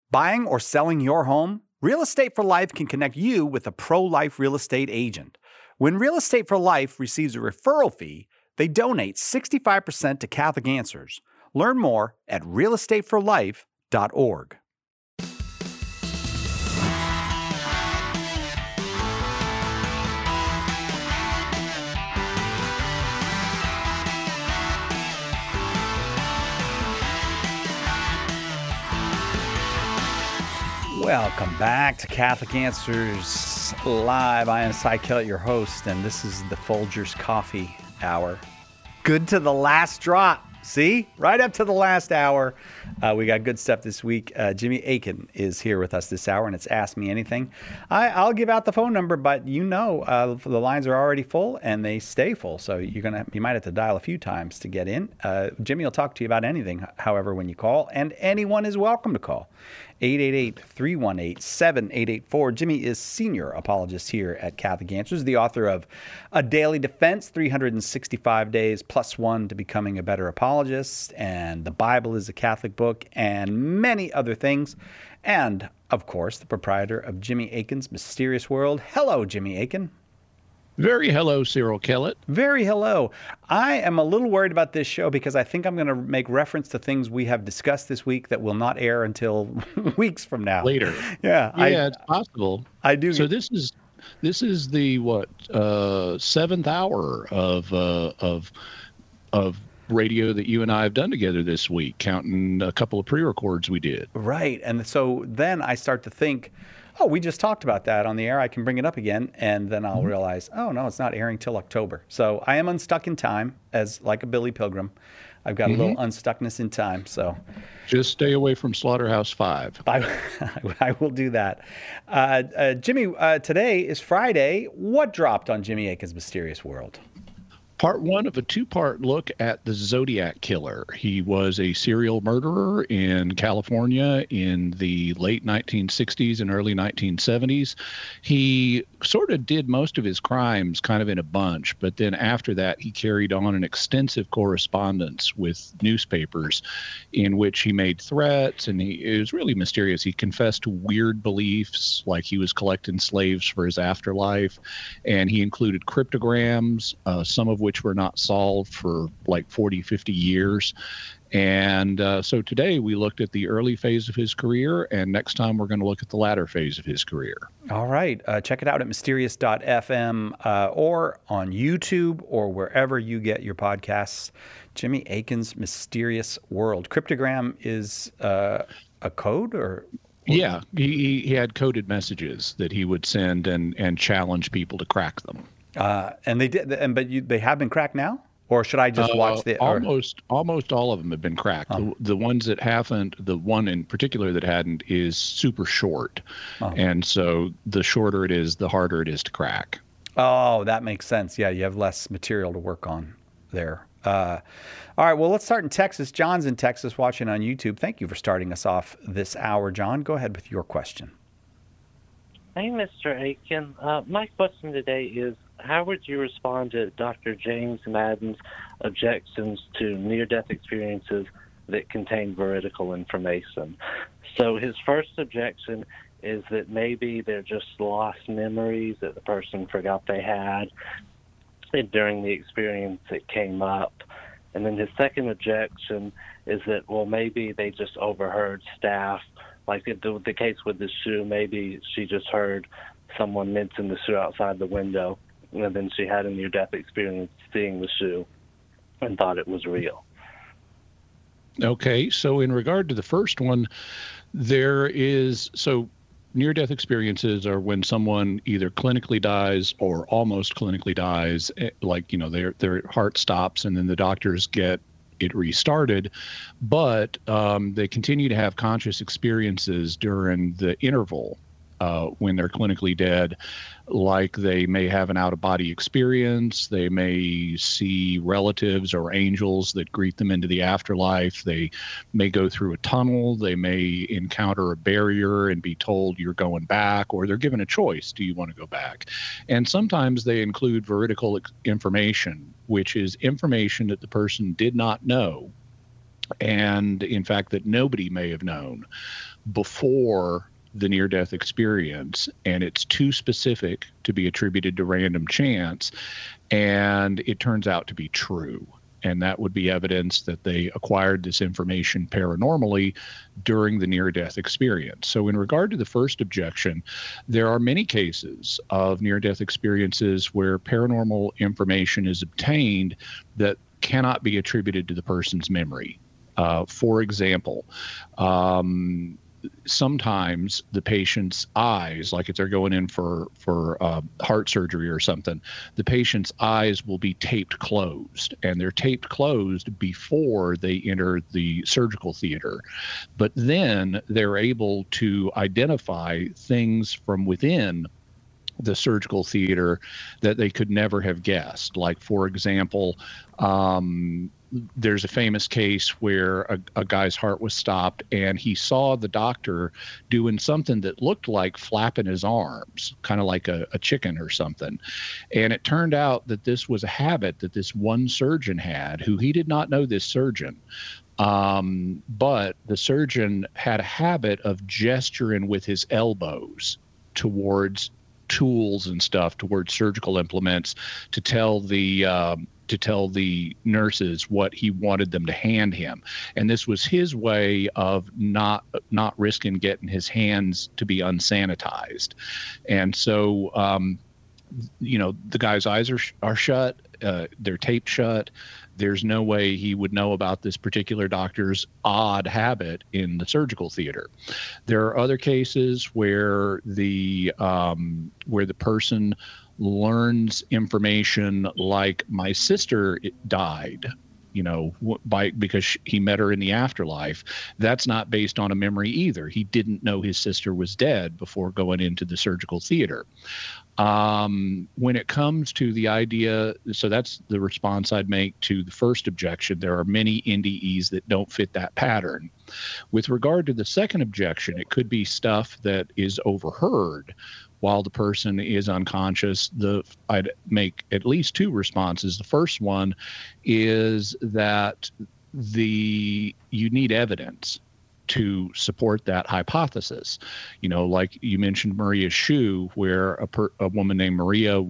Buying or selling your home? Real Estate for Life can connect you with a pro-life real estate agent. When Real Estate for Life receives a referral fee, they donate 65% to Catholic Answers. Learn more at realestateforlife.org. Welcome back to Catholic Answers Live. I am Cy Kellett, your host, and this is the Folgers Coffee Hour. Good to the last drop. See? Right up to the last hour. We got good stuff this week. Jimmy Akin is here with us this hour, and it's Ask Me Anything. I'll give out the phone number, but the lines are already full, and they stay full, so you might have to dial a few times to get in. Jimmy will talk to you about anything, however, when you call, and anyone is welcome to call. 888-318-7884. Jimmy is senior apologist here at Catholic Answers, the author of A Daily Defense, 365 Days Plus One to Becoming a Better Apologist, and The Bible is a Catholic Book, and many other things. And, of course, the proprietor of Jimmy Akin's Mysterious World. Hello, Jimmy Akin. Very hello, Cyril Kellett. Very hello. I am a little worried about this show because I think I'm going to make reference to things we have discussed this week that will not air until weeks from now. Later. Yeah. It's possible. I do. So this is the seventh hour of radio that you and I have done together this week, counting a couple of pre-records we did. Right. And so then I start to think, oh, we just talked about that on the air. I can bring it up again. And then I'll realize, oh, no, it's not airing till October. So I am unstuck in time, as like a Billy Pilgrim. I've got a little unstuckness in time. So just stay away from Slaughterhouse-Five. I will do that. Jimmy, today is Friday. What dropped on Jimmy Akin's Mysterious World? Part one of a two-part look at the Zodiac Killer. He was a serial murderer in California in the late 1960s and early 1970s. He sort of did most of his crimes kind of in a bunch, but then after that, he carried on an extensive correspondence with newspapers in which he made threats, and it was really mysterious. He confessed to weird beliefs, like he was collecting slaves for his afterlife, and he included cryptograms, some of which were not solved for like 40, 50 years. And so today we looked at the early phase of his career, and next time we're going to look at the latter phase of his career. All right. Check it out at mysterious.fm or on YouTube or wherever you get your podcasts. Jimmy Akin's Mysterious World. Cryptogram is a code or... Yeah, he had coded messages that he would send and challenge people to crack them. And they did, they have been cracked now, or should I just watch the? Almost all of them have been cracked. The ones that haven't, the one in particular that hadn't, is super short, and so the shorter it is, the harder it is to crack. Oh, that makes sense. Yeah, you have less material to work on there. All right, well, let's start in Texas. John's in Texas watching on YouTube. Thank you for starting us off this hour, John. Go ahead with your question. Hey, Mr. Akin. My question today is, how would you respond to Dr. James Madden's objections to near-death experiences that contain veridical information? So his first objection is that maybe they're just lost memories that the person forgot they had during the experience that came up. And then his second objection is that, well, maybe they just overheard staff. Like the case with the shoe, maybe she just heard someone mention the shoe outside the window, and then she had a near-death experience seeing the shoe and thought it was real. Okay, so in regard to the first one, near-death experiences are when someone either clinically dies or almost clinically dies, like, their heart stops and then the doctors get it restarted, but they continue to have conscious experiences during the interval when they're clinically dead. Like they may have an out-of-body experience, they may see relatives or angels that greet them into the afterlife, they may go through a tunnel, they may encounter a barrier and be told you're going back, or they're given a choice, do you want to go back? And sometimes they include veridical information, which is information that the person did not know and in fact that nobody may have known before the near-death experience, and it's too specific to be attributed to random chance, and it turns out to be true. And that would be evidence that they acquired this information paranormally during the near-death experience. So in regard to the first objection, there are many cases of near-death experiences where paranormal information is obtained that cannot be attributed to the person's memory. For example, sometimes the patient's eyes, like if they're going in for heart surgery or something, the patient's eyes will be taped closed, and they're taped closed before they enter the surgical theater. But then they're able to identify things from within the surgical theater that they could never have guessed. Like, for example, there's a famous case where a guy's heart was stopped, and he saw the doctor doing something that looked like flapping his arms, kind of like a chicken or something. And it turned out that this was a habit that this one surgeon had, who he did not know this surgeon. But the surgeon had a habit of gesturing with his elbows towards tools and stuff, towards surgical implements, to tell the nurses what he wanted them to hand him. And this was his way of not risking getting his hands to be unsanitized. And so, the guy's eyes are shut, they're taped shut. There's no way he would know about this particular doctor's odd habit in the surgical theater. There are other cases where the person learns information, like my sister died, because he met her in the afterlife. That's not based on a memory either. He didn't know his sister was dead before going into the surgical theater. When it comes to the idea, so that's the response I'd make to the first objection. There are many NDEs that don't fit that pattern. With regard to the second objection, it could be stuff that is overheard while the person is unconscious. I'd make at least two responses. The first one is that you need evidence to support that hypothesis. Like you mentioned Maria Shu, where a woman named Maria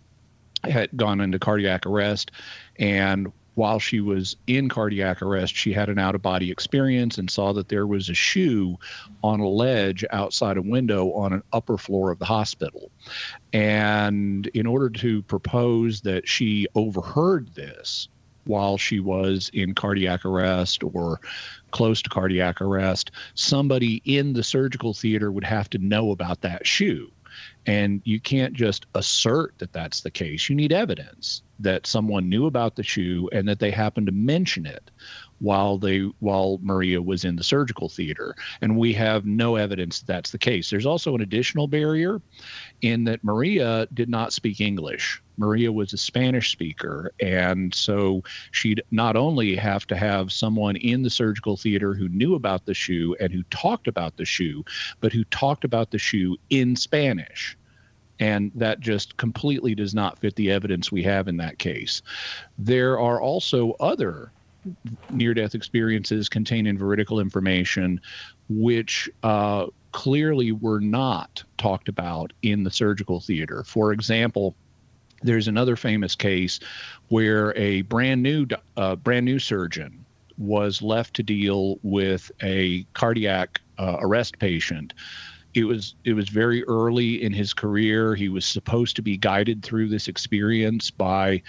had gone into cardiac arrest, and while she was in cardiac arrest, she had an out-of-body experience and saw that there was a shoe on a ledge outside a window on an upper floor of the hospital. And in order to propose that she overheard this while she was in cardiac arrest or close to cardiac arrest, somebody in the surgical theater would have to know about that shoe. And you can't just assert that that's the case. You need evidence that someone knew about the shoe and that they happened to mention it while Maria was in the surgical theater. And we have no evidence that that's the case. There's also an additional barrier in that Maria did not speak English. Maria was a Spanish speaker, and so she'd not only have to have someone in the surgical theater who knew about the shoe and who talked about the shoe, but who talked about the shoe in Spanish. And that just completely does not fit the evidence we have in that case. There are also other near-death experiences containing veridical information which clearly were not talked about in the surgical theater. For example, there's another famous case where a brand new surgeon was left to deal with a cardiac arrest patient. It was very early in his career. He was supposed to be guided through this experience by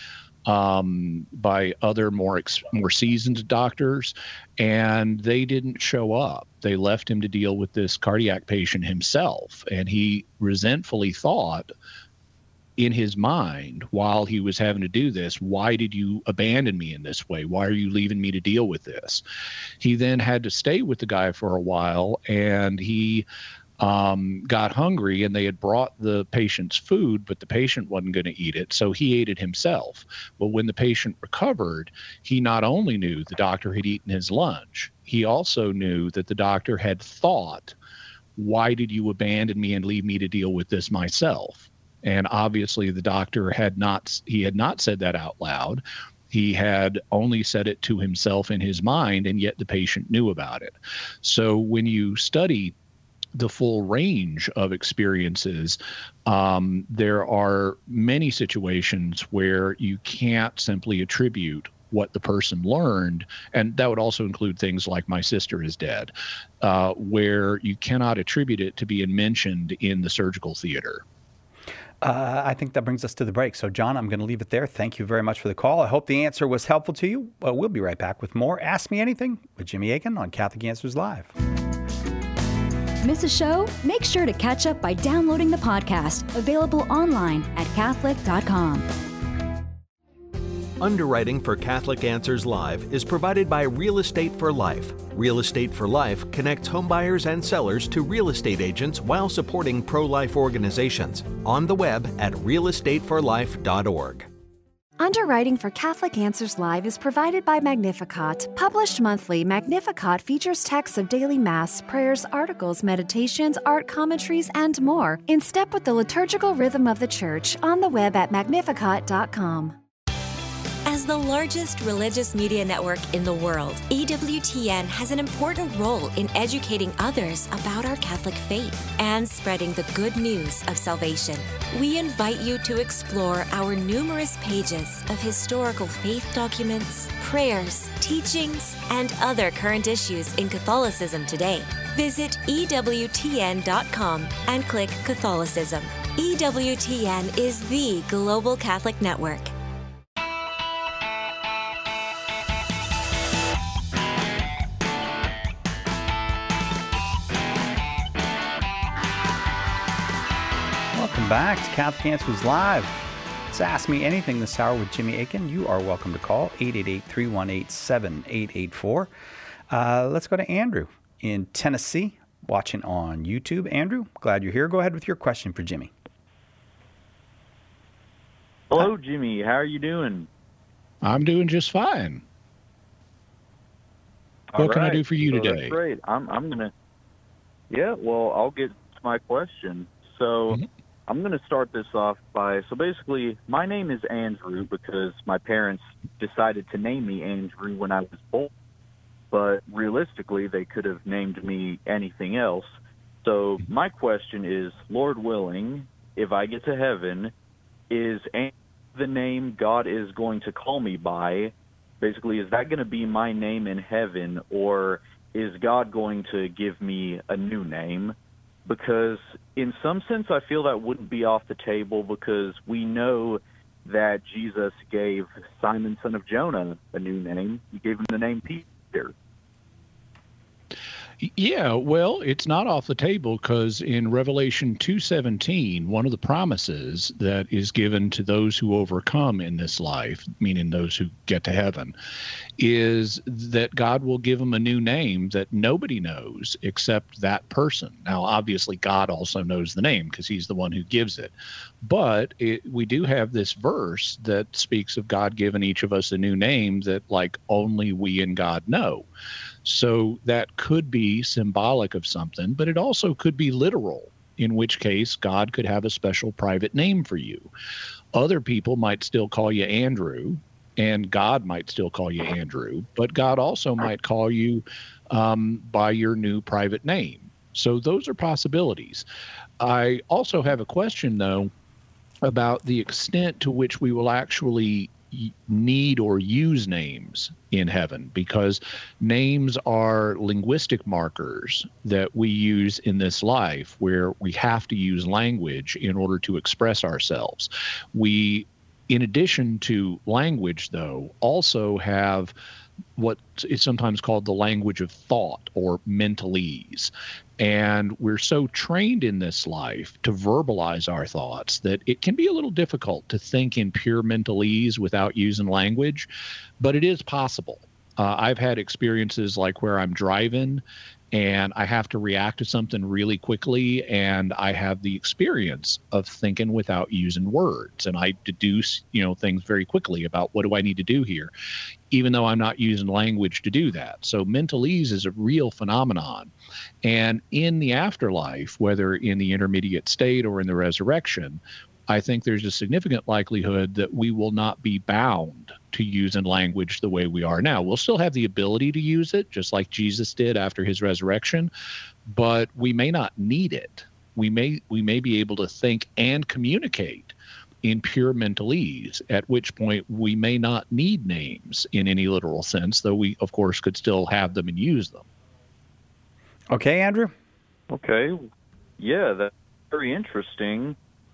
other more seasoned doctors, and they didn't show up. They left him to deal with this cardiac patient himself, and he resentfully thought in his mind while he was having to do this, why did you abandon me in this way? Why are you leaving me to deal with this? He then had to stay with the guy for a while, and he got hungry, and they had brought the patient's food, but the patient wasn't going to eat it, so he ate it himself. But when the patient recovered, he not only knew the doctor had eaten his lunch, he also knew that the doctor had thought, why did you abandon me and leave me to deal with this myself? And obviously the doctor had not said that out loud. He had only said it to himself in his mind, and yet the patient knew about it. So when you study the full range of experiences, there are many situations where you can't simply attribute what the person learned, and that would also include things like "my sister is dead," where you cannot attribute it to being mentioned in the surgical theater. I think that brings us to the break. So, John, I'm going to leave it there. Thank you very much for the call. I hope the answer was helpful to you. We'll be right back with more Ask Me Anything with Jimmy Akin on Catholic Answers Live. Miss a show? Make sure to catch up by downloading the podcast, available online at Catholic.com. Underwriting for Catholic Answers Live is provided by Real Estate for Life. Real Estate for Life connects homebuyers and sellers to real estate agents while supporting pro-life organizations. On the web at realestateforlife.org. Underwriting for Catholic Answers Live is provided by Magnificat. Published monthly, Magnificat features texts of daily Mass, prayers, articles, meditations, art commentaries, and more in step with the liturgical rhythm of the Church. On the web at magnificat.com. As the largest religious media network in the world, EWTN has an important role in educating others about our Catholic faith and spreading the good news of salvation. We invite you to explore our numerous pages of historical faith documents, prayers, teachings, and other current issues in Catholicism today. Visit EWTN.com and click Catholicism. EWTN is the global Catholic network. Welcome back to Catholic Answers Live. It's Ask Me Anything this hour with Jimmy Akin. You are welcome to call 888-318-7884. Let's go to Andrew in Tennessee, watching on YouTube. Andrew, glad you're here. Go ahead with your question for Jimmy. Hello, Jimmy. How are you doing? I'm doing just fine. What can I do for you today? That's great. I'm gonna. Yeah, well, I'll get to my question. So I'm going to start this off by, so basically, my name is Andrew because my parents decided to name me Andrew when I was born. But realistically, they could have named me anything else. So my question is, Lord willing, if I get to heaven, is Andrew the name God is going to call me by? Basically, is that going to be my name in heaven, or is God going to give me a new name? Because in some sense, I feel that wouldn't be off the table, because we know that Jesus gave Simon, son of Jonah, a new name. He gave him the name Peter. Yeah, well, it's not off the table, because in Revelation 2:17, one of the promises that is given to those who overcome in this life, meaning those who get to heaven, is that God will give them a new name that nobody knows except that person. Now, obviously, God also knows the name because he's the one who gives it. But we do have this verse that speaks of God giving each of us a new name that, like, only we and God know. So that could be symbolic of something, but it also could be literal, in which case God could have a special private name for you. Other people might still call you Andrew, and God might still call you Andrew, but God also might call you by your new private name. So those are possibilities. I also have a question, though, about the extent to which we will actually need or use names in heaven, because names are linguistic markers that we use in this life where we have to use language in order to express ourselves. We, in addition to language, though, also have what is sometimes called the language of thought, or mentalese. And we're so trained in this life to verbalize our thoughts that it can be a little difficult to think in pure mentalese without using language, but it is possible. I've had experiences like where I'm driving and I have to react to something really quickly, and I have the experience of thinking without using words, and I deduce, things very quickly about what do I need to do here, even though I'm not using language to do that. So mentalese is a real phenomenon. And in the afterlife, whether in the intermediate state or in the resurrection, I think there's a significant likelihood that we will not be bound to use in language the way we are now. We'll still have the ability to use it, just like Jesus did after his resurrection, but we may not need it. We may be able to think and communicate in pure mentalese, at which point we may not need names in any literal sense, though we, of course, could still have them and use them. Okay, Andrew? Okay. Yeah, that's very interesting.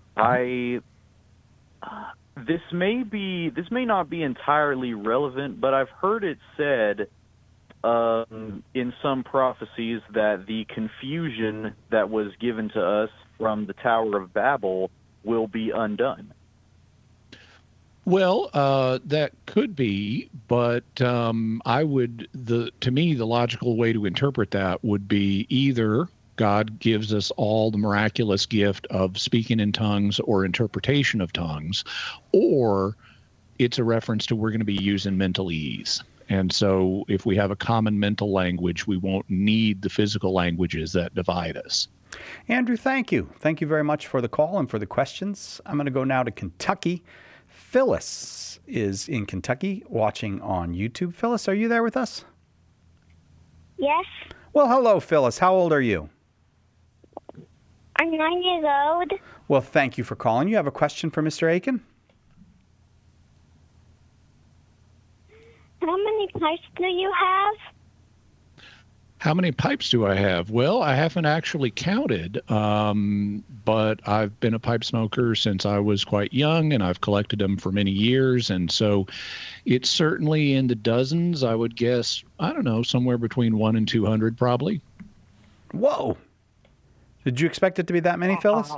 This may not be entirely relevant, but I've heard it said in some prophecies that the confusion that was given to us from the Tower of Babel will be undone. Well, that could be, but to me, the logical way to interpret that would be either God gives us all the miraculous gift of speaking in tongues or interpretation of tongues, or it's a reference to we're going to be using mentalese. And so if we have a common mental language, we won't need the physical languages that divide us. Andrew, thank you. Thank you very much for the call and for the questions. I'm going to go now to Kentucky. Phyllis is in Kentucky watching on YouTube. Phyllis, are you there with us? Yes. Well, hello, Phyllis. How old are you? I'm 9 years old. Well, thank you for calling. You have a question for Mr. Aiken? How many pipes do you have? How many pipes do I have? Well, I haven't actually counted, but I've been a pipe smoker since I was quite young, and I've collected them for many years. And so it's certainly in the dozens, I would guess, I don't know, somewhere between 1 and 200 probably. Whoa. Did you expect it to be that many, Phyllis?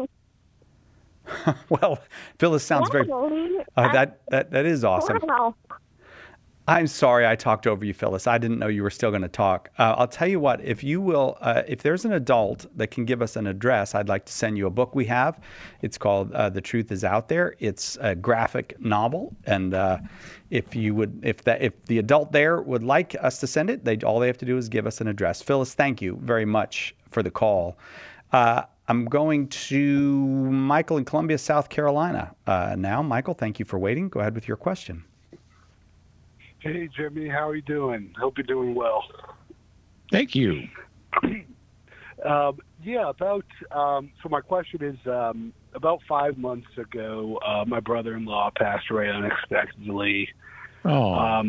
Well, Phyllis sounds very... that is awesome. Wow. I'm sorry I talked over you, Phyllis. I didn't know you were still going to talk. I'll tell you what, if you will, if there's an adult that can give us an address, I'd like to send you a book we have. It's called The Truth Is Out There. It's a graphic novel. And if the adult there would like us to send it, all they have to do is give us an address. Phyllis, thank you very much for the call. I'm going to Michael in Columbia, South Carolina. Now, Michael, thank you for waiting. Go ahead with your question. Hey, Jimmy, how are you doing? Hope you're doing well. Thank you. So my question is, about 5 months ago, my brother-in-law passed away unexpectedly. Oh.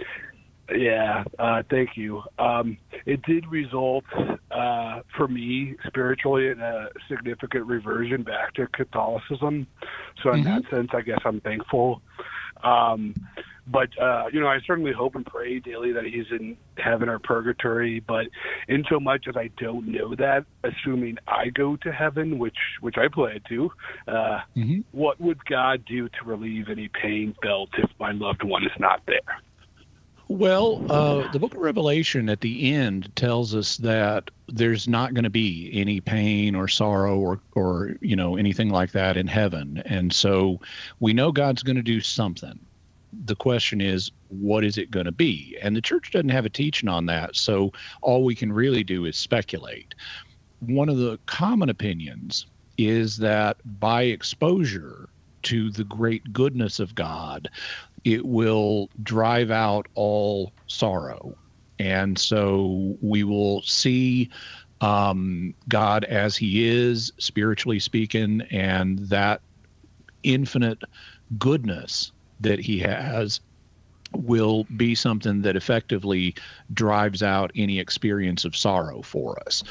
Thank you. It did result, for me, spiritually, in a significant reversion back to Catholicism. So in that sense, I guess I'm thankful. But I certainly hope and pray daily that he's in heaven or purgatory. But in so much as I don't know that, assuming I go to heaven, which I plan to, what would God do to relieve any pain felt if my loved one is not there? Well, the book of Revelation at the end tells us that there's not going to be any pain or sorrow or anything like that in heaven. And so we know God's going to do something. The question is, what is it going to be? And the church doesn't have a teaching on that, so all we can really do is speculate. One of the common opinions is that by exposure to the great goodness of God, it will drive out all sorrow. And so we will see God as he is, spiritually speaking, and that infinite goodness that he has will be something that effectively drives out any experience of sorrow for us.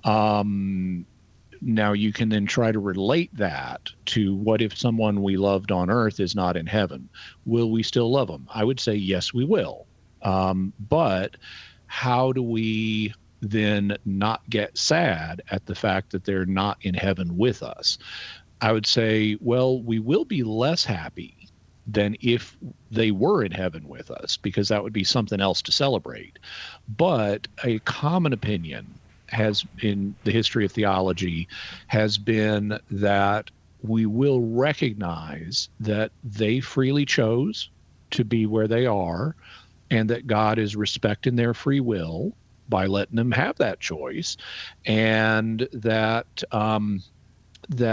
Now, you can then try to relate that to what if someone we loved on earth is not in heaven? Will we still love them? I would say, yes, we will. But how do we then not get sad at the fact that they're not in heaven with us? I would say, well, we will be less happy than if they were in heaven with us, because that would be something else to celebrate. But a common opinion has, in the history of theology, has been that we will recognize that they freely chose to be where they are, and that God is respecting their free will by letting them have that choice, and that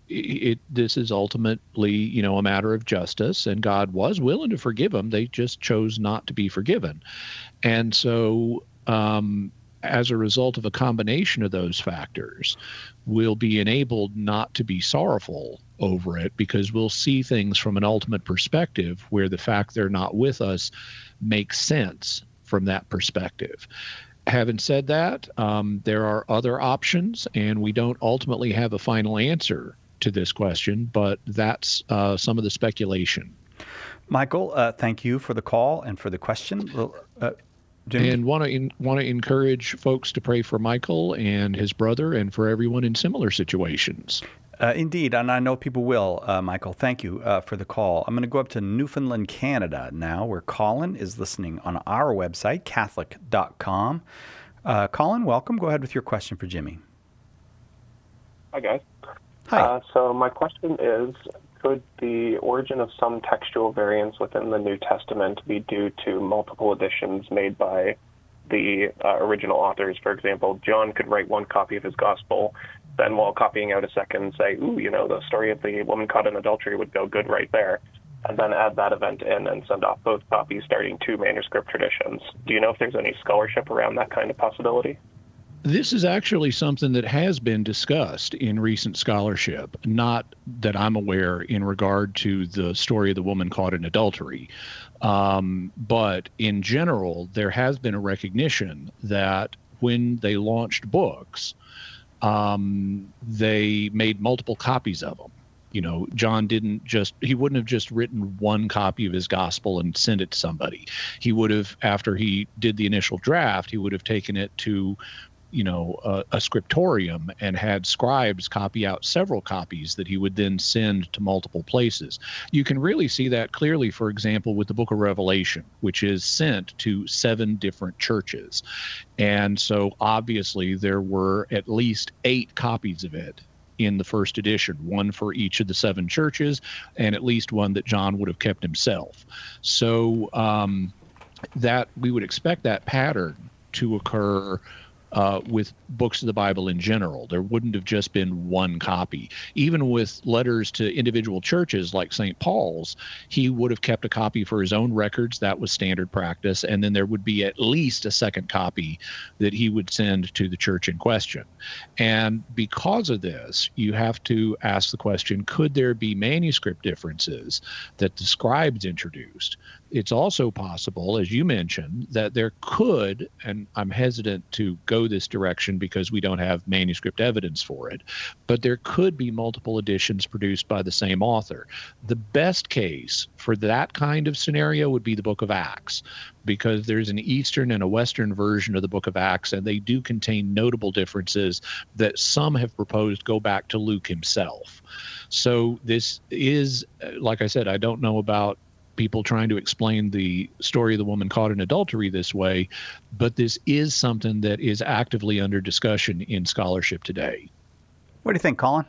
this is ultimately, a matter of justice, and God was willing to forgive them. They just chose not to be forgiven. And so, as a result of a combination of those factors, we'll be enabled not to be sorrowful over it, because we'll see things from an ultimate perspective where the fact they're not with us makes sense from that perspective. Having said that, there are other options, and we don't ultimately have a final answer to this question, but that's some of the speculation. Michael, thank you for the call and for the question. Jimmy? And want to encourage folks to pray for Michael and his brother, and for everyone in similar situations. Indeed, and I know people will, Michael. Thank you for the call. I'm going to go up to Newfoundland, Canada now, where Colin is listening on our website, Catholic.com. Colin, welcome. Go ahead with your question for Jimmy. Hi, guys. Hi. So my question is, could the origin of some textual variants within the New Testament be due to multiple editions made by the original authors? For example, John could write one copy of his gospel, then while copying out a second say, the story of the woman caught in adultery would go good right there, and then add that event in and send off both copies, starting two manuscript traditions. Do you know if there's any scholarship around that kind of possibility? This is actually something that has been discussed in recent scholarship, not that I'm aware in regard to the story of the woman caught in adultery. But in general, there has been a recognition that when they launched books, they made multiple copies of them. John he wouldn't have just written one copy of his gospel and sent it to somebody. He would have, after he did the initial draft, he would have taken it to a scriptorium and had scribes copy out several copies that he would then send to multiple places. You can really see that clearly, for example, with the book of Revelation, which is sent to 7 different churches. And so obviously there were at least 8 copies of it in the first edition, one for each of the 7 churches, and at least one that John would have kept himself. So that we would expect that pattern to occur with books of the Bible in general. There wouldn't have just been one copy. Even with letters to individual churches like St. Paul's, he would have kept a copy for his own records. That was standard practice. And then there would be at least a second copy that he would send to the church in question. And because of this, you have to ask the question, could there be manuscript differences that the scribes introduced? It's also possible, as you mentioned, that there could, and I'm hesitant to go this direction because we don't have manuscript evidence for it, but there could be multiple editions produced by the same author. The best case for that kind of scenario would be the Book of Acts, because there's an Eastern and a Western version of the Book of Acts, and they do contain notable differences that some have proposed go back to Luke himself. So this is, like I said, I don't know about people trying to explain the story of the woman caught in adultery this way, but this is something that is actively under discussion in scholarship today. What do you think, Colin?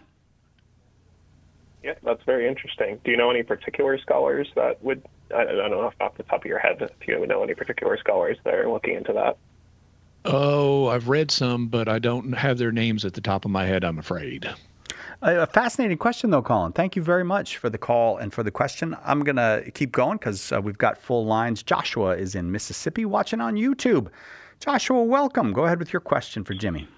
Yeah, that's very interesting. Do you know any particular scholars that would, I don't know off the top of your head, if you know any particular scholars that are looking into that? Oh, I've read some, but I don't have their names at the top of my head, I'm afraid. A fascinating question, though, Colin. Thank you very much for the call and for the question. I'm going to keep going because we've got full lines. Joshua is in Mississippi watching on YouTube. Joshua, welcome. Go ahead with your question for Jimmy.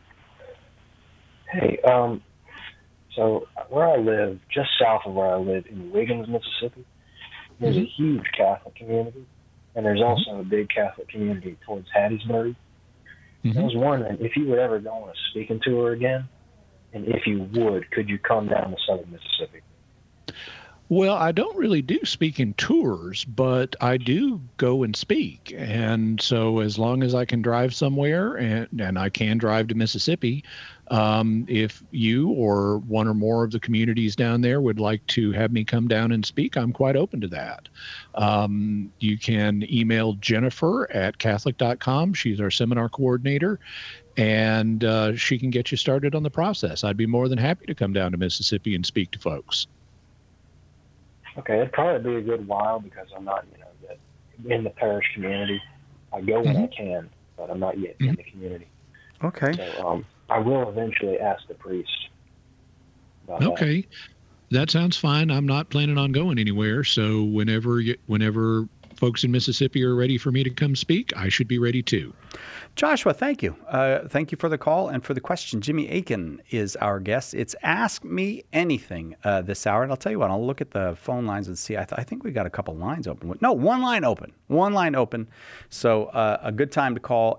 Hey, so where I live, just south of where I live in Wiggins, Mississippi, there's a huge Catholic community, and there's also a big Catholic community towards Hattiesburg. I was wondering if you would ever go on a speaking tour again, and if you would, could you come down to southern Mississippi? Well, I don't really do speaking tours, but I do go and speak. And so as long as I can drive somewhere, and I can drive to Mississippi, if you or one or more of the communities down there would like to have me come down and speak, I'm quite open to that. You can email Jennifer at Catholic.com. She's our seminar coordinator, and she can get you started on the process. I'd be more than happy to come down to Mississippi and speak to folks. Okay, it'd probably be a good while because I'm not, in the parish community. I go when I can, but I'm not yet in the community. Okay. So I will eventually ask the priest, about that. Okay. That sounds fine. I'm not planning on going anywhere. So whenever folks in Mississippi are ready for me to come speak, I should be ready too. Joshua, thank you. Thank you for the call and for the question. Jimmy Akin is our guest. It's Ask Me Anything this hour. And I'll tell you what, I'll look at the phone lines and see. I think we got a couple lines open. No, one line open. One line open. So a good time to call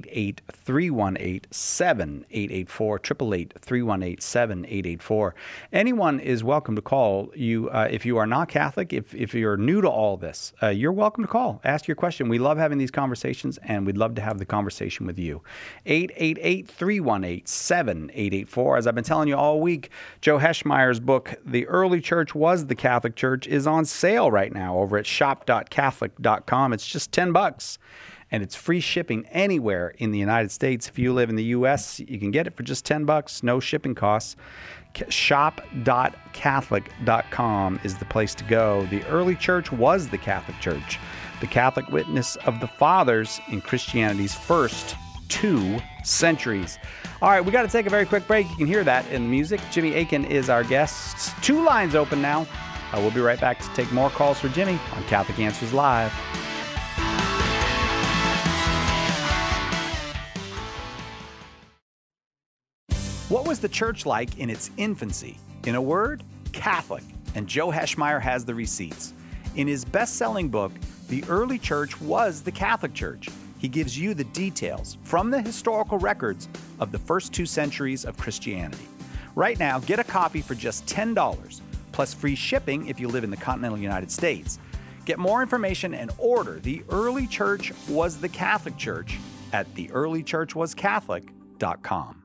888-318-7884, 888-318-7884. Anyone is welcome to call you. If you are not Catholic, if you're new to all this, you're welcome to call. Ask your question. We love having these conversations, and we'd love to have the conversation with you. 888-318-7884. As I've been telling you all week, Joe Heschmeyer's book, The Early Church Was the Catholic Church, is on sale right now over at shop.catholic.com. It's just $10, and it's free shipping anywhere in the United States. If you live in the U.S., you can get it for just $10, no shipping costs. Shop.catholic.com is the place to go. The early church was the Catholic Church, the Catholic witness of the fathers in Christianity's first 2 centuries. All right, we got to take a very quick break. You can hear that in the music. Jimmy Akin is our guest. 2 lines open now. We'll be right back to take more calls for Jimmy on Catholic Answers Live. What was the church like in its infancy? In a word, Catholic. And Joe Heschmeyer has the receipts. In his best-selling book, The Early Church Was the Catholic Church, he gives you the details from the historical records of the first 2 centuries of Christianity. Right now, get a copy for just $10, plus free shipping if you live in the continental United States. Get more information and order The Early Church Was the Catholic Church at theearlychurchwascatholic.com.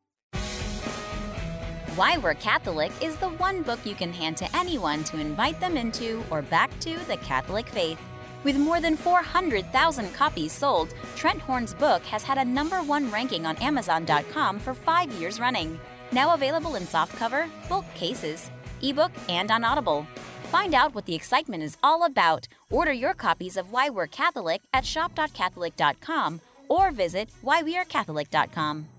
Why We're Catholic is the one book you can hand to anyone to invite them into or back to the Catholic faith. With more than 400,000 copies sold, Trent Horn's book has had a #1 ranking on Amazon.com for 5 years running. Now available in softcover, bulk cases, ebook, and on Audible. Find out what the excitement is all about. Order your copies of Why We're Catholic at shop.catholic.com or visit whywearecatholic.com.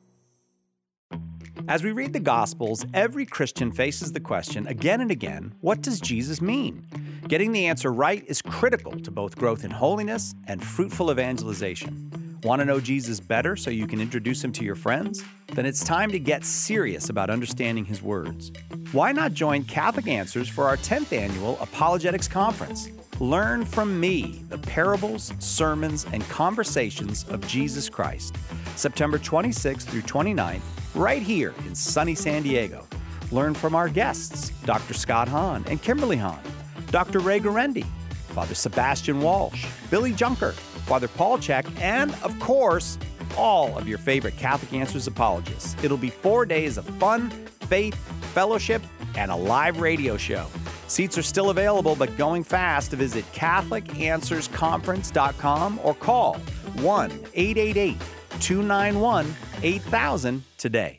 As we read the Gospels, every Christian faces the question again and again, what does Jesus mean? Getting the answer right is critical to both growth in holiness and fruitful evangelization. Want to know Jesus better so you can introduce him to your friends? Then it's time to get serious about understanding his words. Why not join Catholic Answers for our 10th annual Apologetics Conference? Learn from me the parables, sermons, and conversations of Jesus Christ. September 26th through 29th, right here in sunny San Diego. Learn from our guests, Dr. Scott Hahn and Kimberly Hahn, Dr. Ray Guarendi, Father Sebastian Walsh, Billy Junker, Father Paul Check, and, of course, all of your favorite Catholic Answers apologists. It'll be 4 days of fun, faith, fellowship, and a live radio show. Seats are still available, but going fast to visit CatholicAnswersConference.com or call 1-888-291-8000 today.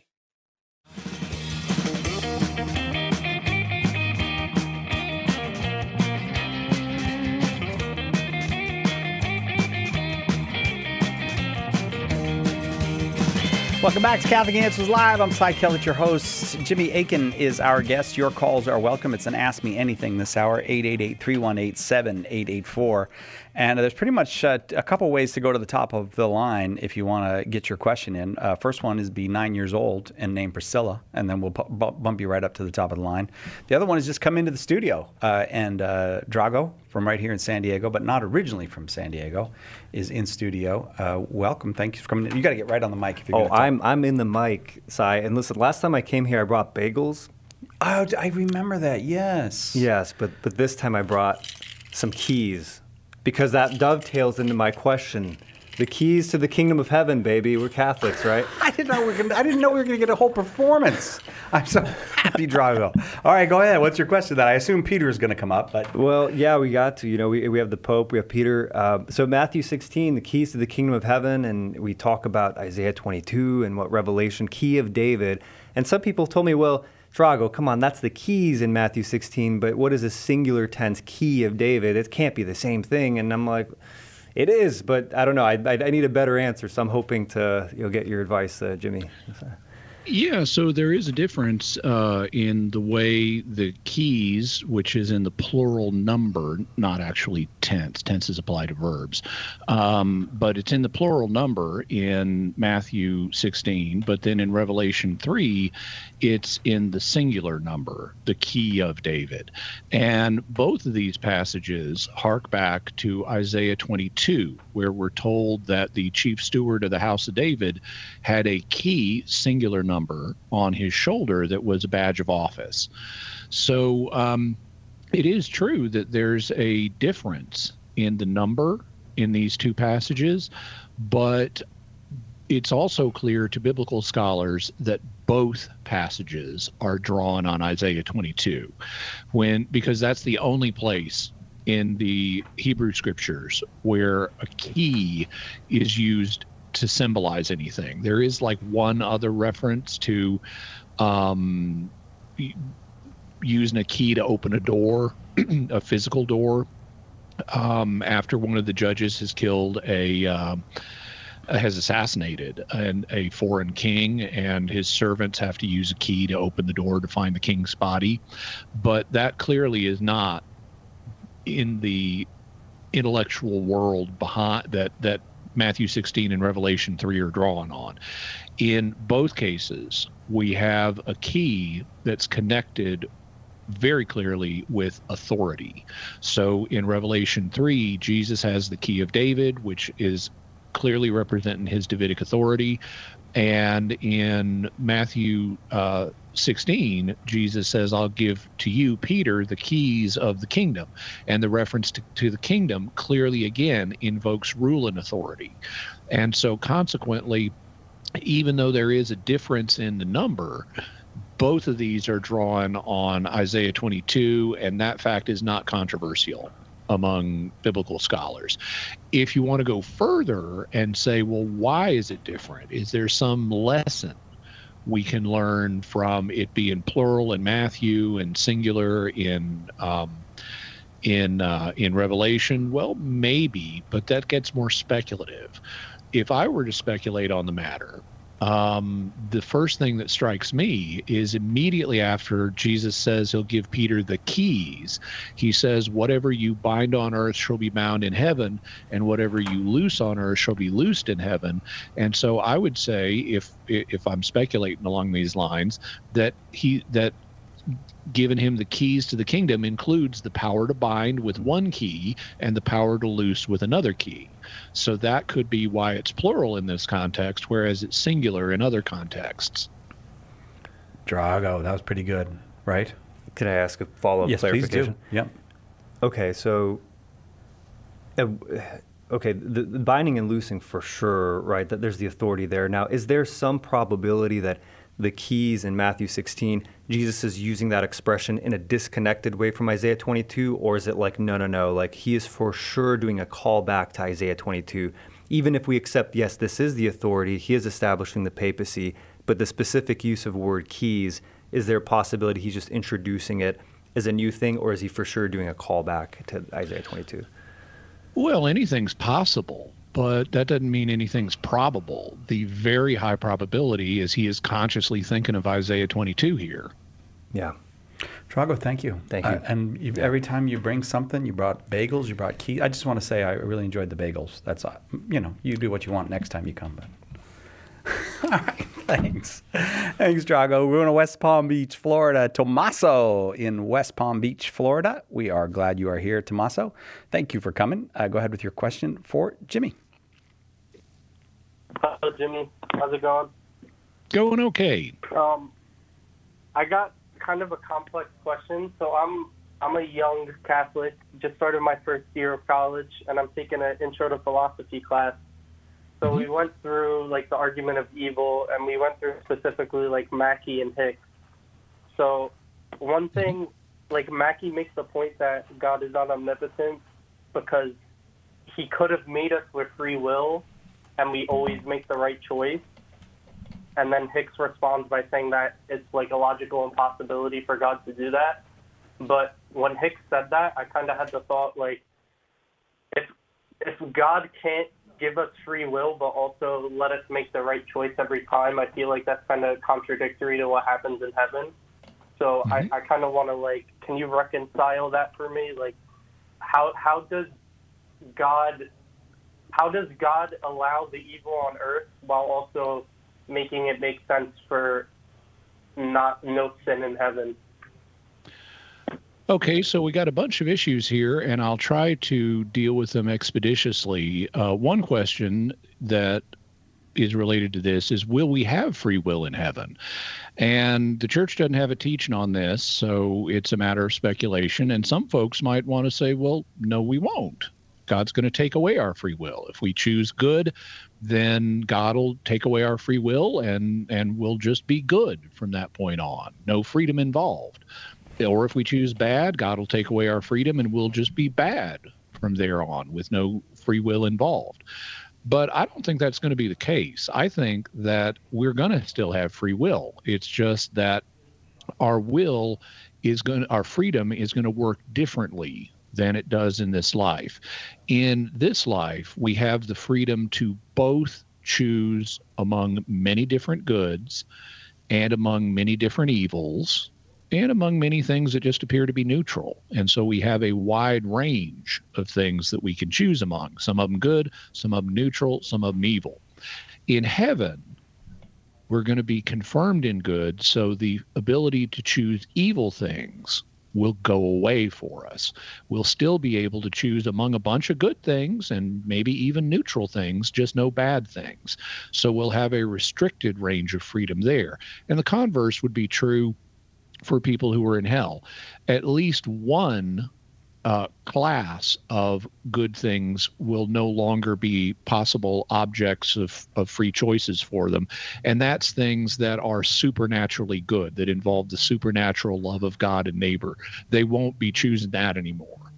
Welcome back to Catholic Answers Live. I'm Cy Kellett, your host. Jimmy Akin is our guest. Your calls are welcome. It's an Ask Me Anything this hour, 888-318-7884. And there's pretty much a couple ways to go to the top of the line if you want to get your question in. First one is be 9 years old and name Priscilla, and then we'll bump you right up to the top of the line. The other one is just come into the studio. And Drago from right here in San Diego, but not originally from San Diego, is in studio. Welcome. Thank you for coming in. You got to get right on the mic if you're going to talk. I'm in the mic, Cy. And listen, last time I came here, I brought bagels. Oh, I remember that. Yes. Yes, but this time I brought some keys. Because that dovetails into my question. The keys to the kingdom of heaven, baby. We're Catholics, right? I didn't know we were going to get a whole performance. I'm so happy, Drago. All right, go ahead. What's your question? That I assume Peter is going to come up, but well, yeah, we got to. You know, we have the Pope, we have Peter. So Matthew 16, the keys to the kingdom of heaven, and we talk about Isaiah 22 and what Revelation, key of David. And some people told me, well, Drago, come on, that's the keys in Matthew 16, but what is a singular tense key of David? It can't be the same thing. And I'm like, it is, but I don't know. I need a better answer, so I'm hoping to get your advice, Jimmy. Yeah, so there is a difference in the way the keys, which is in the plural number, not actually tense. Tenses apply to verbs. But it's in the plural number in Matthew 16, but then in Revelation 3, it's in the singular number, the key of David. And both of these passages hark back to Isaiah 22, where we're told that the chief steward of the house of David had a key, singular number, on his shoulder that was a badge of office. So it is true that there's a difference in the number in these two passages, but it's also clear to biblical scholars that both passages are drawn on Isaiah 22, because that's the only place in the Hebrew scriptures where a key is used to symbolize anything. There is like one other reference to using a key to open a door, a physical door, after one of the judges has killed has assassinated a foreign king, and his servants have to use a key to open the door to find the king's body. But that clearly is not in the intellectual world behind that Matthew 16 and Revelation 3 are drawn on. In both cases, we have a key that's connected very clearly with authority. So in Revelation 3, Jesus has the key of David, which is clearly representing his Davidic authority. And in Matthew 16, Jesus says, I'll give to you, Peter, the keys of the kingdom. And the reference to the kingdom clearly, again, invokes rule and authority. And so consequently, even though there is a difference in the number, both of these are drawn on Isaiah 22, and that fact is not controversial among biblical scholars. If you want to go further and say, well, why is it different? Is there some lesson we can learn from it being plural in Matthew and singular in Revelation? Well, maybe, but that gets more speculative. If I were to speculate on the matter, the first thing that strikes me is immediately after Jesus says he'll give Peter the keys, he says, whatever you bind on earth shall be bound in heaven, and whatever you loose on earth shall be loosed in heaven. And so I would say, if I'm speculating along these lines, that given him the keys to the kingdom includes the power to bind with one key and the power to loose with another key. So that could be why it's plural in this context, whereas it's singular in other contexts. Drago, that was pretty good, right? Could I ask a follow-up clarification? Please do. Yep. Okay, so the binding and loosing for sure, right? That there's the authority there. Now, is there some probability that the keys in Matthew 16, Jesus is using that expression in a disconnected way from Isaiah 22, or is it like, no, like he is for sure doing a callback to Isaiah 22? Even if we accept, yes, this is the authority, he is establishing the papacy, but the specific use of word keys, is there a possibility he's just introducing it as a new thing, or is he for sure doing a callback to Isaiah 22? Well, anything's possible, but that doesn't mean anything's probable. The very high probability is he is consciously thinking of Isaiah 22 here. Yeah. Drago, thank you. Thank you. And every time you bring something, you brought bagels, you brought keys. I just want to say I really enjoyed the bagels. That's, you do what you want next time you come. But. All right, thanks. Thanks, Drago. We're going to West Palm Beach, Florida. Tomaso in West Palm Beach, Florida. We are glad you are here, Tomaso. Thank you for coming. Go ahead with your question for Jimmy. Hello, Jimmy. How's it going? Going okay. I got kind of a complex question. So I'm a young Catholic, just started my first year of college, and I'm taking an Intro to Philosophy class. So we went through, like, the argument of evil, and we went through specifically, like, Mackey and Hicks. So one thing, like, Mackey makes the point that God is not omnipotent because he could have made us with free will, and we always make the right choice. And then Hicks responds by saying that it's, like, a logical impossibility for God to do that. But when Hicks said that, I kind of had the thought, like, if God can't give us free will, but also let us make the right choice every time. I feel like that's kind of contradictory to what happens in heaven. So I kind of want to, like, can you reconcile that for me? Like, how does God allow the evil on earth while also making it make sense for no sin in heaven? Okay, so we got a bunch of issues here, and I'll try to deal with them expeditiously. One question that is related to this is, will we have free will in heaven? And the church doesn't have a teaching on this, so it's a matter of speculation. And some folks might want to say, well, no, we won't. God's going to take away our free will. If we choose good, then God will take away our free will, and we'll just be good from that point on. No freedom involved. Or if we choose bad, God will take away our freedom and we'll just be bad from there on with no free will involved. But I don't think that's going to be the case. I think that we're going to still have free will. It's just that our freedom is going to work differently than it does in this life. In this life, we have the freedom to both choose among many different goods and among many different evils, and among many things that just appear to be neutral. And so we have a wide range of things that we can choose among. Some of them good, some of them neutral, some of them evil. In heaven, we're going to be confirmed in good, so the ability to choose evil things will go away for us. We'll still be able to choose among a bunch of good things and maybe even neutral things, just no bad things. So we'll have a restricted range of freedom there. And the converse would be true for people who are in hell. At least one class of good things will no longer be possible objects of free choices for them. And that's things that are supernaturally good, that involve the supernatural love of God and neighbor. They won't be choosing that anymore.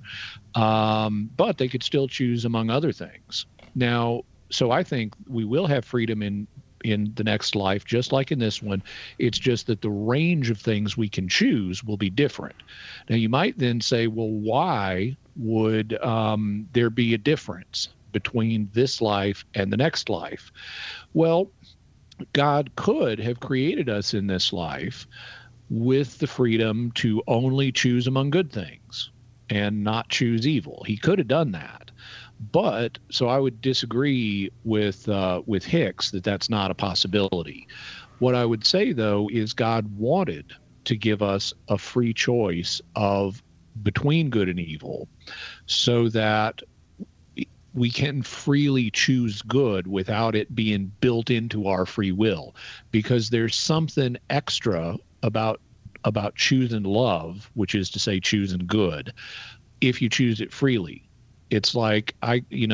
But they could still choose among other things. Now, so I think we will have freedom in the next life, just like in this one. It's just that the range of things we can choose will be different. Now, you might then say, well, why would there be a difference between this life and the next life? Well, God could have created us in this life with the freedom to only choose among good things and not choose evil. He could have done that. But so I would disagree with Hicks that that's not a possibility. What I would say, though, is God wanted to give us a free choice of between good and evil, so that we can freely choose good without it being built into our free will. Because there's something extra about choosing love, which is to say choosing good, if you choose it freely. It's like in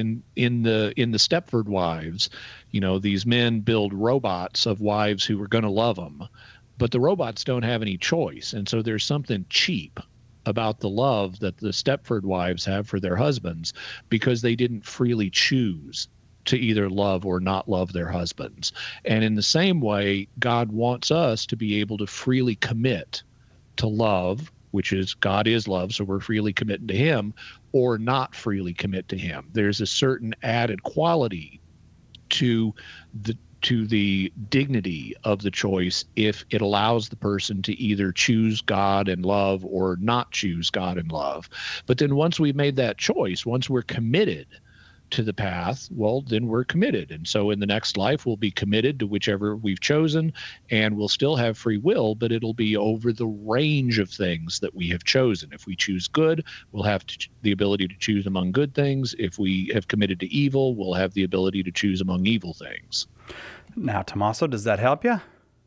the Stepford Wives, these men build robots of wives who are going to love them, but the robots don't have any choice. And so there's something cheap about the love that the Stepford Wives have for their husbands, because they didn't freely choose to either love or not love their husbands. And in the same way, God wants us to be able to freely commit to love, which is God is love, so we're freely committing to him, or not freely commit to him. There's a certain added quality to the dignity of the choice if it allows the person to either choose God and love or not choose God and love. But then once we've made that choice, once we're committed to the path, well, then we're committed. And so in the next life, we'll be committed to whichever we've chosen, and we'll still have free will, but it'll be over the range of things that we have chosen. If we choose good, we'll have the ability to choose among good things. If we have committed to evil, we'll have the ability to choose among evil things. Now, Tommaso, does that help you?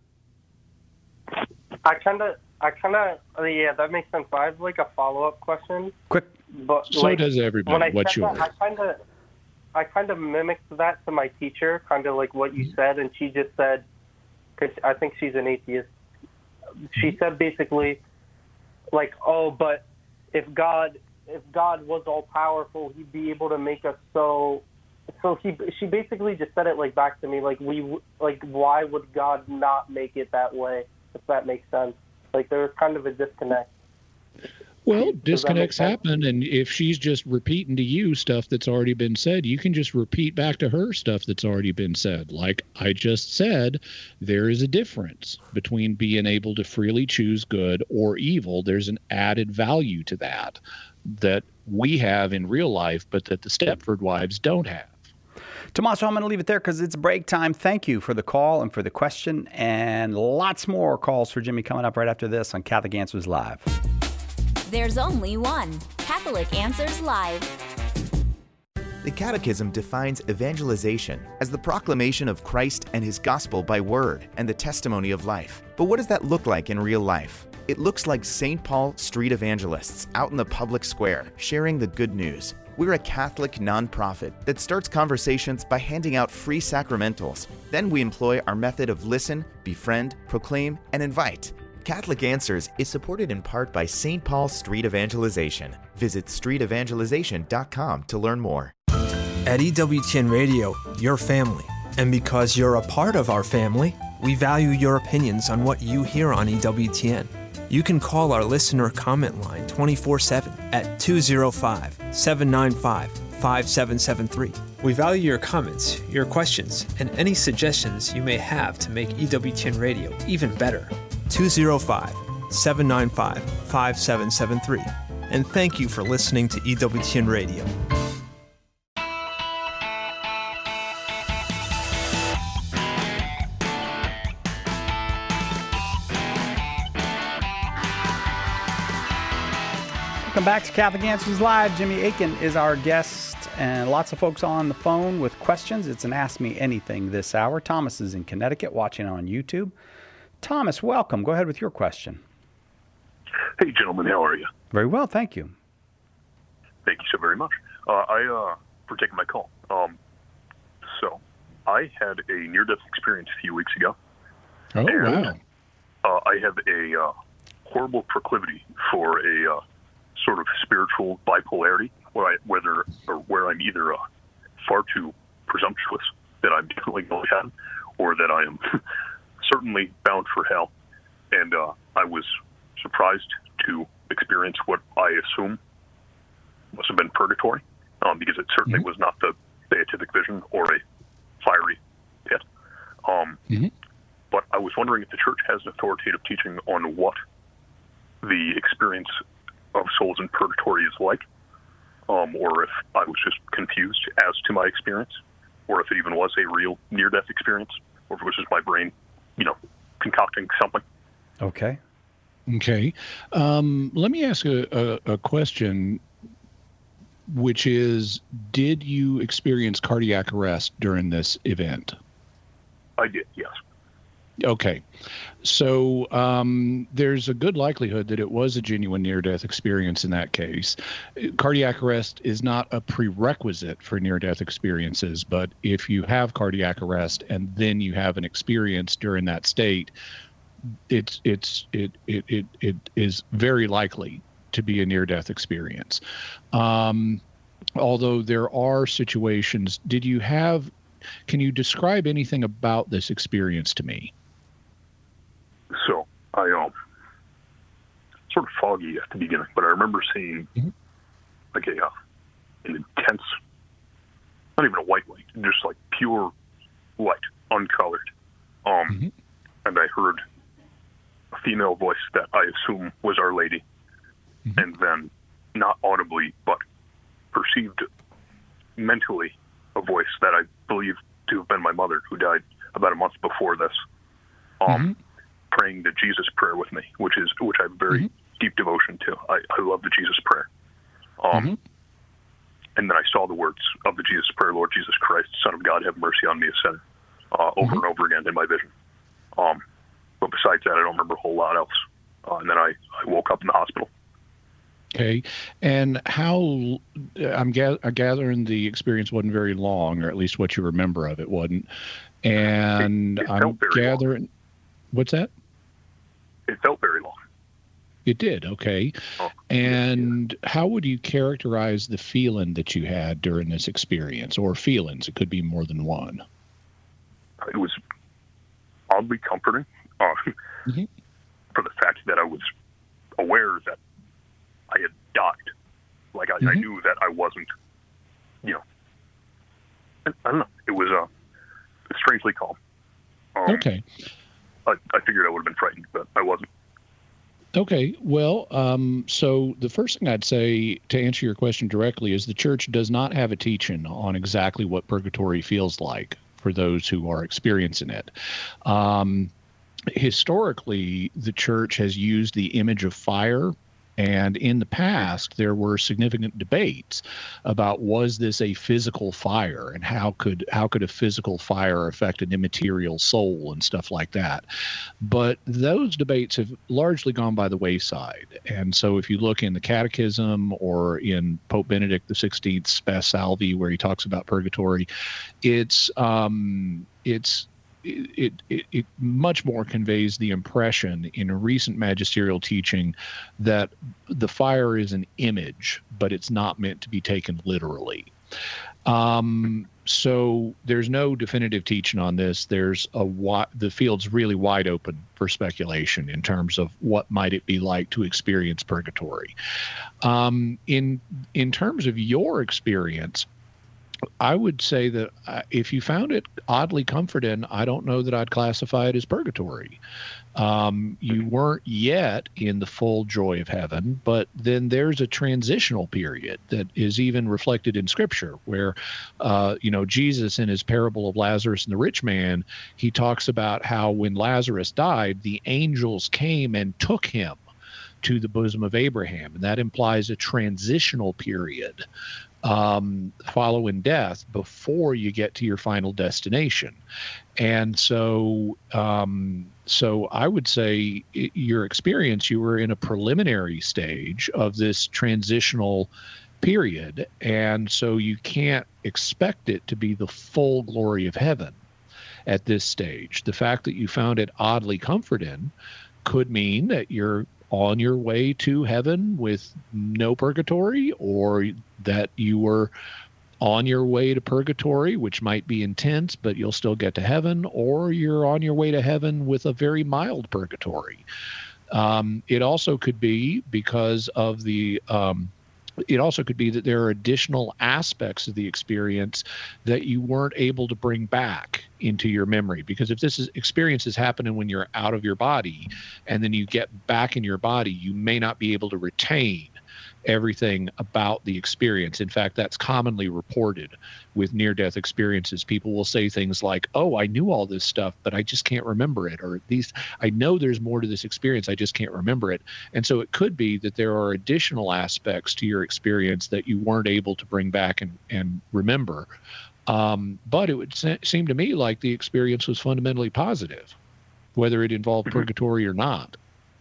I kind of, yeah, that makes sense. I have like a follow-up question. Quick. But so does everybody. What's yours? I kind of mimicked that to my teacher, kind of like what you said, and she just said, because I think she's an atheist, she said basically, like, oh, but if God was all powerful, he'd be able to make us so she basically just said it like back to me, like why would God not make it that way, if that makes sense? Like there was kind of a disconnect. Well, disconnects happen, and if she's just repeating to you stuff that's already been said, you can just repeat back to her stuff that's already been said. Like I just said, there is a difference between being able to freely choose good or evil. There's an added value to that we have in real life, but that the Stepford wives don't have. Tommaso, I'm going to leave it there because it's break time. Thank you for the call and for the question, and lots more calls for Jimmy coming up right after this on Catholic Answers Live. There's only one Catholic Answers Live. The Catechism defines evangelization as the proclamation of Christ and His gospel by word and the testimony of life. But what does that look like in real life? It looks like St. Paul street evangelists out in the public square sharing the good news. We're a Catholic nonprofit that starts conversations by handing out free sacramentals. Then we employ our method of listen, befriend, proclaim, and invite. Catholic Answers is supported in part by St. Paul Street Evangelization. Visit streetevangelization.com to learn more. At EWTN Radio, your family. And because you're a part of our family, we value your opinions on what you hear on EWTN. You can call our listener comment line 24/7 at 205-795-5773. We value your comments, your questions, and any suggestions you may have to make EWTN Radio even better. 205-795-5773. And thank you for listening to EWTN Radio. Welcome back to Catholic Answers Live. Jimmy Akin is our guest, and lots of folks on the phone with questions. It's an Ask Me Anything this hour. Thomas is in Connecticut watching on YouTube. Thomas, welcome. Go ahead with your question. Hey, gentlemen. How are you? Very well, thank you. Thank you so very much. For taking my call. So I had a near-death experience a few weeks ago. Oh, wow. I have a horrible proclivity for a sort of spiritual bipolarity, where I'm either far too presumptuous that I'm definitely going to heaven, or that I am certainly bound for hell. And I was surprised to experience what I assume must have been purgatory, because it certainly was not the beatific vision or a fiery pit. But I was wondering if the Church has an authoritative teaching on what the experience of souls in purgatory is like, or if I was just confused as to my experience, or if it even was a real near-death experience, or if it was just my brain, concocting something. Okay. Let me ask a question, which is, did you experience cardiac arrest during this event? I did, yes. Okay. So there's a good likelihood that it was a genuine near-death experience in that case. Cardiac arrest is not a prerequisite for near-death experiences, but if you have cardiac arrest and then you have an experience during that state, it is very likely to be a near-death experience. Although there are situations, can you describe anything about this experience to me? So I sort of foggy at the beginning, but I remember seeing like an intense, not even a white light, just like pure light, uncolored. And I heard a female voice that I assume was Our Lady, and then not audibly, but perceived mentally, a voice that I believe to have been my mother, who died about a month before this, praying the Jesus prayer with me, which I have very deep devotion to. I love the Jesus prayer. And then I saw the words of the Jesus prayer, Lord Jesus Christ, Son of God, have mercy on me, a sinner, over and over again in my vision. But besides that, I don't remember a whole lot else. And then I woke up in the hospital. Okay. And how, I'm gathering the experience wasn't very long, or at least what you remember of it wasn't. And I'm gathering, long. What's that? It felt very long. It did. Okay. And how would you characterize the feeling that you had during this experience, or feelings? It could be more than one. It was oddly comforting for the fact that I was aware that I I knew that I wasn't, I don't know. It was strangely calm. Okay. I figured I would have been frightened, but I wasn't. Okay, well, so the first thing I'd say to answer your question directly is the church does not have a teaching on exactly what purgatory feels like for those who are experiencing it. Historically, the church has used the image of fire, and in the past, there were significant debates about was this a physical fire, and how could a physical fire affect an immaterial soul and stuff like that. But those debates have largely gone by the wayside. And so if you look in the Catechism or in Pope Benedict XVI's Spes Salvi, where he talks about purgatory, it much more conveys the impression in a recent magisterial teaching that the fire is an image, but it's not meant to be taken literally. So there's no definitive teaching on this. The field's really wide open for speculation in terms of what might it be like to experience purgatory. In terms of your experience, I would say that if you found it oddly comforting, I don't know that I'd classify it as purgatory. You weren't yet in the full joy of heaven, but then there's a transitional period that is even reflected in Scripture where, Jesus in his parable of Lazarus and the rich man, he talks about how when Lazarus died, the angels came and took him to the bosom of Abraham. And that implies a transitional period following death before you get to your final destination. And so I would say your experience, you were in a preliminary stage of this transitional period. And so you can't expect it to be the full glory of heaven at this stage. The fact that you found it oddly comforting could mean that you're on your way to heaven with no purgatory, or that you were on your way to purgatory, which might be intense, but you'll still get to heaven, or you're on your way to heaven with a very mild purgatory. It also could be because of it also could be that there are additional aspects of the experience that you weren't able to bring back into your memory. Because if this experience is happening when you're out of your body and then you get back in your body, you may not be able to retain everything about the experience. In fact, that's commonly reported with near-death experiences. People will say things like, oh, I knew all this stuff, but I just can't remember it. Or I know there's more to this experience, I just can't remember it. And so it could be that there are additional aspects to your experience that you weren't able to bring back and remember. But it would seem to me like the experience was fundamentally positive, whether it involved purgatory or not.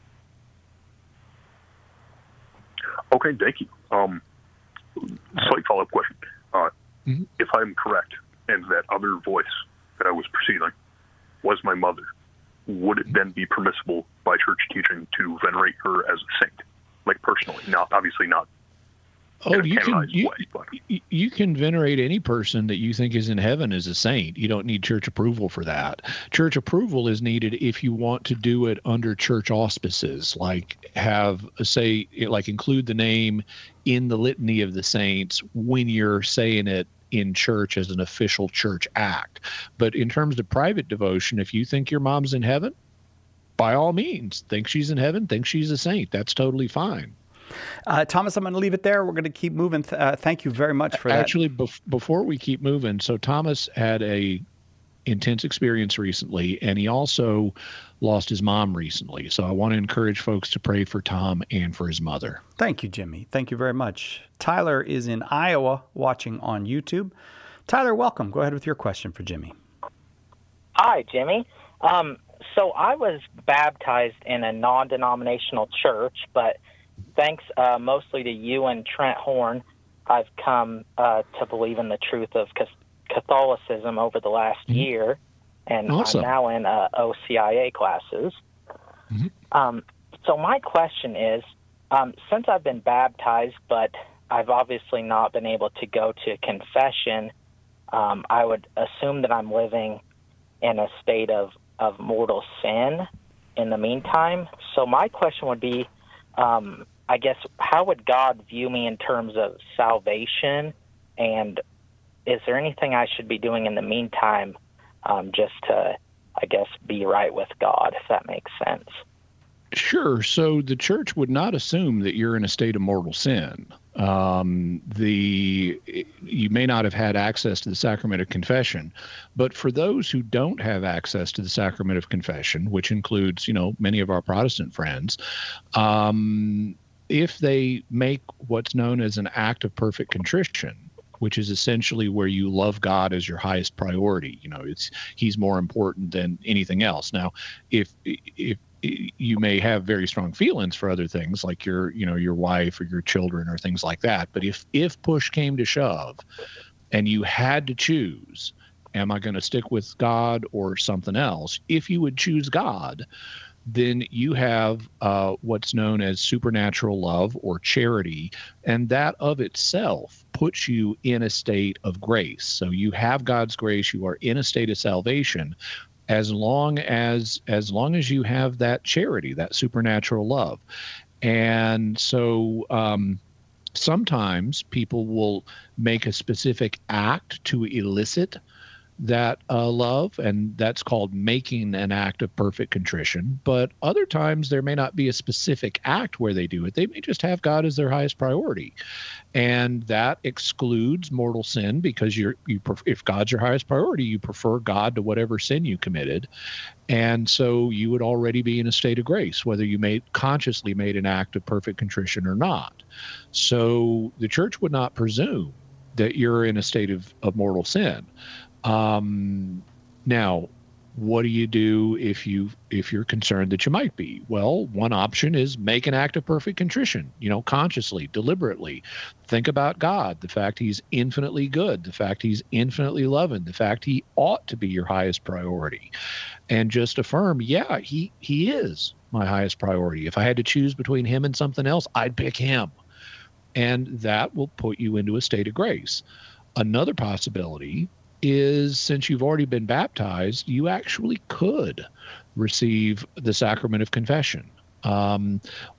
Okay, thank you. Slight follow-up question. If I'm correct, and that other voice that I was perceiving was my mother, would it then be permissible by church teaching to venerate her as a saint, like personally? Not obviously not. Oh, you can venerate any person that you think is in heaven as a saint. You don't need church approval for that. Church approval is needed if you want to do it under church auspices, like include the name in the litany of the saints when you're saying it in church as an official church act. But in terms of private devotion, if you think your mom's in heaven, by all means, think she's in heaven, think she's a saint. That's totally fine. Thomas, I'm going to leave it there. We're going to keep moving. Thank you very much for that. Actually, before we keep moving, so Thomas had a intense experience recently, and he also lost his mom recently. So I want to encourage folks to pray for Tom and for his mother. Thank you, Jimmy. Thank you very much. Tyler is in Iowa watching on YouTube. Tyler, welcome. Go ahead with your question for Jimmy. Hi, Jimmy. So I was baptized in a non-denominational church, but thanks mostly to you and Trent Horn, I've come to believe in the truth of Catholicism over the last year, and awesome. I'm now in OCIA classes. So my question is, since I've been baptized, but I've obviously not been able to go to confession, I would assume that I'm living in a state of mortal sin in the meantime. So my question would be, I guess, how would God view me in terms of salvation? And is there anything I should be doing in the meantime just to, I guess, be right with God, if that makes sense? Sure. So the church would not assume that you're in a state of mortal sin. You may not have had access to the sacrament of confession, but for those who don't have access to the sacrament of confession, which includes, many of our Protestant friends, if they make what's known as an act of perfect contrition, which is essentially where you love God as your highest priority, he's more important than anything else. Now, if you may have very strong feelings for other things like your wife or your children or things like that. But if push came to shove and you had to choose, am I going to stick with God or something else? If you would choose God, then you have what's known as supernatural love or charity, and that of itself puts you in a state of grace. So you have God's grace, you are in a state of salvation, as long as you have that charity, that supernatural love. And so sometimes people will make a specific act to elicit that love, and that's called making an act of perfect contrition. But other times there may not be a specific act where they do it. They may just have God as their highest priority, and that excludes mortal sin, because if God's your highest priority, you prefer God to whatever sin you committed, and so you would already be in a state of grace, whether you consciously made an act of perfect contrition or not. So the church would not presume that you're in a state of mortal sin. Now, what do you do if you're concerned that you might be? Well, one option is make an act of perfect contrition, consciously, deliberately. Think about God, the fact he's infinitely good, the fact he's infinitely loving, the fact he ought to be your highest priority. And just affirm, yeah, he is my highest priority. If I had to choose between him and something else, I'd pick him. And that will put you into a state of grace. Another possibility is, since you've already been baptized, you actually could receive the sacrament of confession. In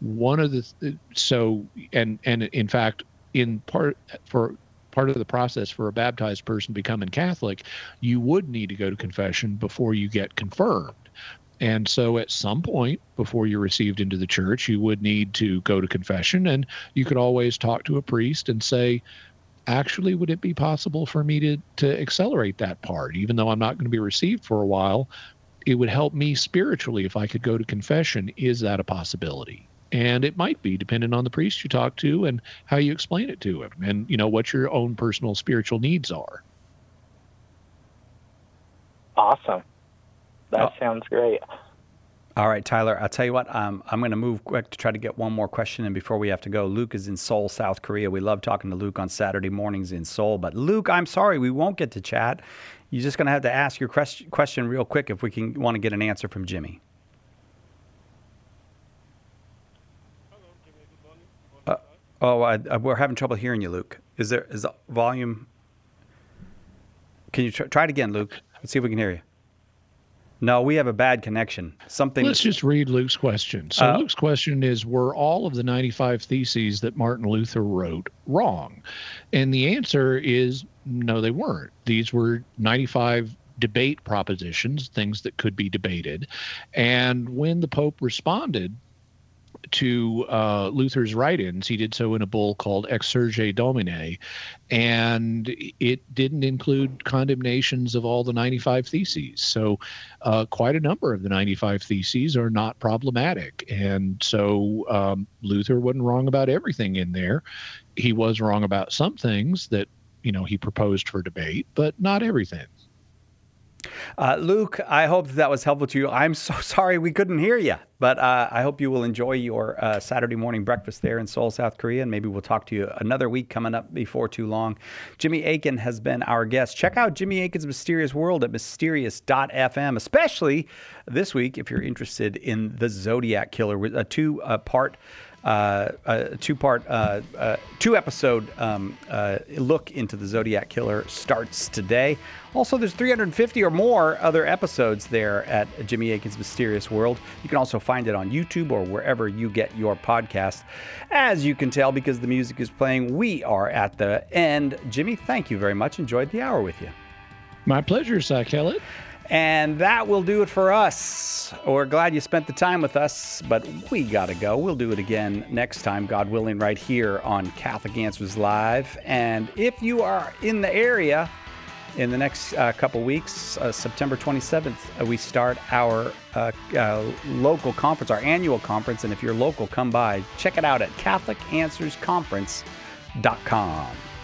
fact, in part of the process for a baptized person becoming Catholic, you would need to go to confession before you get confirmed. And so at some point before you're received into the church, you would need to go to confession, and you could always talk to a priest and say, actually, would it be possible for me to accelerate that part? Even though I'm not going to be received for a while, it would help me spiritually if I could go to confession. Is that a possibility? And it might be, depending on the priest you talk to and how you explain it to him, and what your own personal spiritual needs are. Awesome. That sounds great. All right, Tyler, I'll tell you what, I'm going to move quick to try to get one more question in before we have to go. Luke is in Seoul, South Korea. We love talking to Luke on Saturday mornings in Seoul. But Luke, I'm sorry, we won't get to chat. You're just going to have to ask your question real quick if we want to get an answer from Jimmy. We're having trouble hearing you, Luke. Is the volume? Can you try it again, Luke? Let's see if we can hear you. No, we have a bad connection. Let's just read Luke's question. So Luke's question is, were all of the 95 theses that Martin Luther wrote wrong? And the answer is no, they weren't. These were 95 debate propositions, things that could be debated. And when the Pope responded to Luther's write-ins, he did so in a bull called Exsurge Domine, and it didn't include condemnations of all the 95 theses. So quite a number of the 95 theses are not problematic. And so Luther wasn't wrong about everything in there. He was wrong about some things that, he proposed for debate, but not everything. Luke, I hope that was helpful to you. I'm so sorry we couldn't hear you, but I hope you will enjoy your Saturday morning breakfast there in Seoul, South Korea, and maybe we'll talk to you another week coming up before too long. Jimmy Akin has been our guest. Check out Jimmy Akin's Mysterious World at mysterious.fm, especially this week if you're interested in the Zodiac Killer, with a two-part a two-episode look into the Zodiac Killer starts today. Also, there's 350 or more other episodes there at Jimmy Akin's Mysterious World. You can also find it on YouTube or wherever you get your podcast. As you can tell, because the music is playing, we are at the end. Jimmy, thank you very much. Enjoyed the hour with you. My pleasure, Cy Kellett. And that will do it for us. We're glad you spent the time with us, but we got to go. We'll do it again next time, God willing, right here on Catholic Answers Live. And if you are in the area in the next couple weeks, September 27th, we start our local conference, our annual conference. And if you're local, come by. Check it out at CatholicAnswersConference.com.